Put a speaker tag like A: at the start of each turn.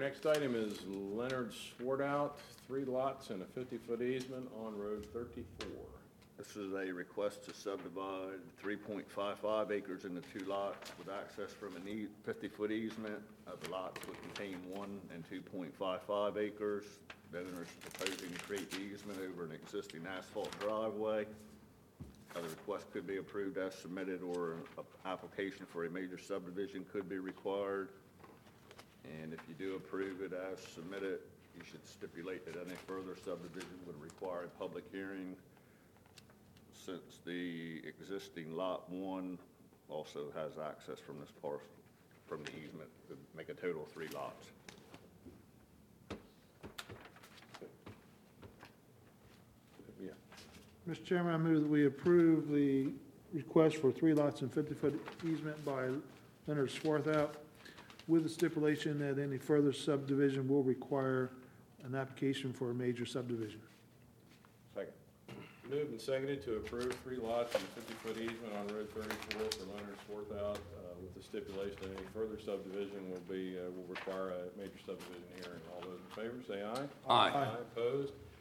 A: next item is Leonard Swartout, 3 lots and a 50-foot easement on Road 34.
B: This is a request to subdivide 3.55 acres into 2 lots with access from a 50-foot easement. The lots would contain 1 and 2.55 acres. The owner is proposing to create the easement over an existing asphalt driveway. The request could be approved as submitted, or an application for a major subdivision could be required. And if you do approve it as submitted, you should stipulate that any further subdivision would require a public hearing, since the existing lot 1 also has access from this parcel, from the easement, to make a total of 3 lots.
A: Yeah.
C: Mr. Chairman, I move that we approve the request for 3 lots and 50-foot easement by Leonard Swarthout, with the stipulation that any further subdivision will require an application for a major subdivision.
A: Second. Moved and seconded to approve 3 lots and a 50-foot easement on Road 34 for Leonard Swarthout, with the stipulation that any further subdivision will require a major subdivision hearing. All those in favor say aye.
D: Aye.
A: Opposed?